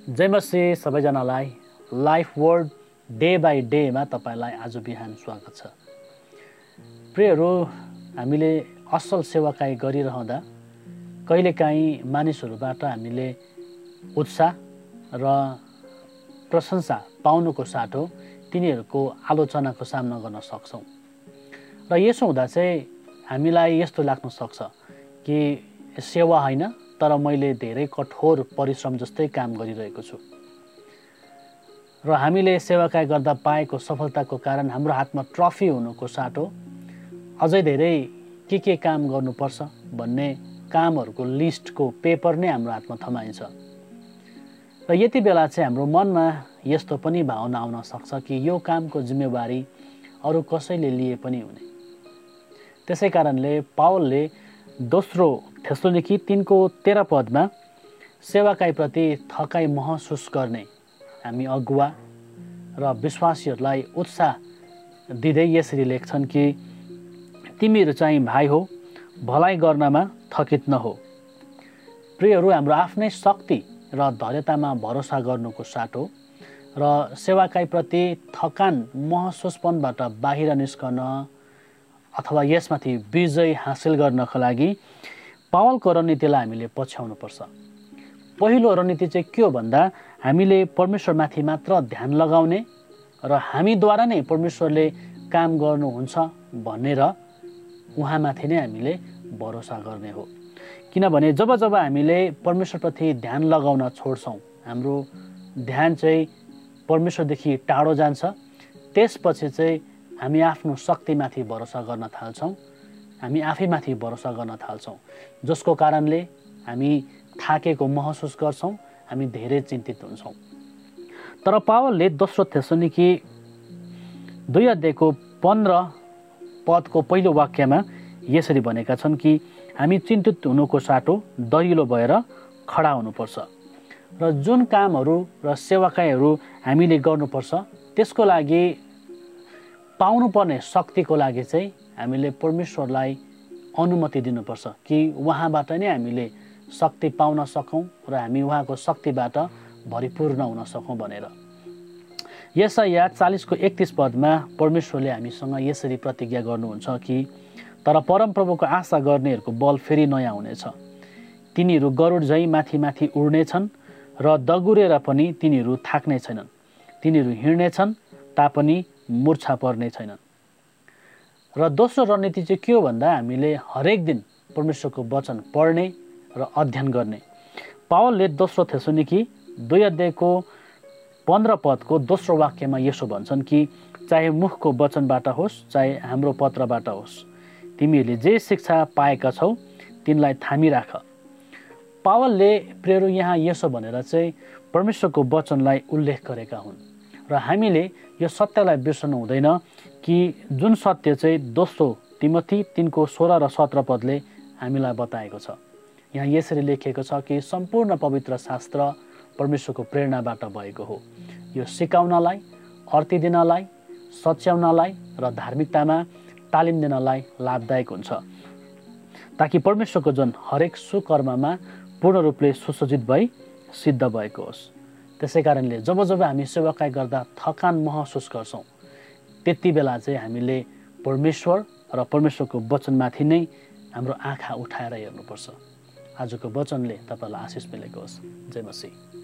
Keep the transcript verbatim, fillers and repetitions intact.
जय मसीह सबैजनालाई life word day by डेमा तपाईलाई आज बिहान स्वागत छ। प्रियहरू, हामीले असल सेवाकाई गरिरहँदा कहिलेकाहीँ मानिसहरूबाट हामीले उत्साह र प्रशंसा पाउनुको साटो तिनीहरूको आलोचनाको सामना गर्न सक्छौँ र यसो हुँदा चाहिँ हामीलाई यस्तो लाग्न सक्छ कि सेवा होइन, तर मैले धेरै कठोर परिश्रम जस्तै काम गरिरहेको छु र हामीले सेवाकाई गर्दा पाएको सफलताको कारण हाम्रो हातमा ट्रफी हुनुको साटो अझै धेरै के के काम गर्नुपर्छ भन्ने कामहरूको लिस्टको पेपर नै हाम्रो हातमा थमाइन्छ र यति बेला चाहिँ हाम्रो मनमा यस्तो पनि भावना आउन सक्छ कि यो कामको जिम्मेवारी अरू कसैले लिए पनि हुने। त्यसै कारणले पावलले दोस्रो थेसलोनिकी तीनको तेह्र पदमा सेवाकाई प्रति थकाई महसुस गर्ने हामी अगुवा र विश्वासीहरूलाई उत्साह दिँदै यसरी लेख्छन् कि तिमीहरू चाहिँ भाइ हो, भलाइ गर्नमा थकित नहो। प्रियहरू, हाम्रो आफ्नै शक्ति र धैर्यतामा भरोसा गर्नुको साटो र सेवाकाई प्रति थकान महसुसपनबाट बाहिर निस्कन अथवा यसमाथि विजय हासिल गर्नका लागि पावलको रणनीतिलाई हामीले पछ्याउनुपर्छ। पहिलो रणनीति चाहिँ के हो भन्दा हामीले परमेश्वरमाथि मात्र ध्यान लगाउने र हामीद्वारा नै परमेश्वरले काम गर्नुहुन्छ भनेर उहाँमाथि नै हामीले भरोसा गर्ने हो। किनभने जब जब हामीले परमेश्वरप्रति ध्यान लगाउन छोड्छौँ, हाम्रो ध्यान चाहिँ परमेश्वरदेखि टाढो जान्छ। त्यसपछि चाहिँ हामी आफ्नो शक्तिमाथि भरोसा गर्न थाल्छौँ, हामी आफैमाथि भरोसा गर्न थाल्छौँ, जसको कारणले हामी थाकेको महसुस गर्छौँ, हामी धेरै चिन्तित हुन्छौँ। तर पावलले दोस्रो थेसलोनिकी दुई अध्यायको पन्ध्र पदको पहिलो वाक्यमा यसरी भनेका छन् कि हामी चिन्तित हुनुको साटो दरिलो भएर खडा हुनुपर्छ र जुन कामहरू र सेवाकाईहरू हामीले गर्नुपर्छ त्यसको लागि पाउनुपर्ने शक्तिको लागि चाहिँ हामीले परमेश्वरलाई अनुमति दिनुपर्छ कि उहाँबाट नै हामीले शक्ति पाउन सकौँ र हामी उहाँको शक्तिबाट भरिपूर्ण हुन सकौँ भनेर। यशाया चालीसको एकतीस पदमा परमेश्वरले हामीसँग यसरी प्रतिज्ञा गर्नुहुन्छ कि तर परमप्रभुको आशा गर्नेहरूको बल फेरि नयाँ हुनेछ। तिनीहरू गरुड झैँ माथि माथि उड्नेछन् र दगुरेर पनि तिनीहरू थाक्ने छैनन्। तिनीहरू हिँड्नेछन् तापनि मूर्छा पर्ने छैनन्। र दोस्रो रणनीति चाहिँ के हो भन्दा हामीले हरेक दिन परमेश्वरको वचन पढ्ने र अध्ययन गर्ने। पावलले दोस्रो थेसलोनिकी दुई अध्यायको पन्ध्र पदको दोस्रो वाक्यमा यसो भन्छन् कि चाहे मुखको वचनबाट होस् चाहे हाम्रो पत्रबाट होस्, तिमीहरूले जे शिक्षा पाएका छौ तिनलाई थामिराख। पावलले प्रेरो यहाँ यसो भनेर चाहिँ परमेश्वरको वचनलाई उल्लेख गरेका हुन् र हामीले यो सत्यलाई बिर्सनु हुँदैन कि जुन सत्य चाहिँ दोस्रो तिमोथी तिनको सोह्र र सत्र पदले हामीलाई बताएको छ। यहाँ यसरी लेखिएको छ कि सम्पूर्ण पवित्र शास्त्र परमेश्वरको प्रेरणाबाट भएको हो, यो सिकाउनलाई, अर्ती दिनलाई, सच्याउनलाई र धार्मिकतामा तालिम दिनलाई लाभदायक हुन्छ, ताकि परमेश्वरको जन हरेक सुकर्ममा पूर्ण रूपले सुसज्जित भई सिद्ध भएको होस्। त्यसै कारणले जब जब हामी सेवाकाई गर्दा थकान महसुस गर्छौँ, त्यति बेला चाहिँ हामीले परमेश्वर र परमेश्वरको वचनमाथि नै हाम्रो आँखा उठाएर हेर्नुपर्छ। आजको वचनले तपाईँलाई आशिष मिलेको होस्। जय मसीह।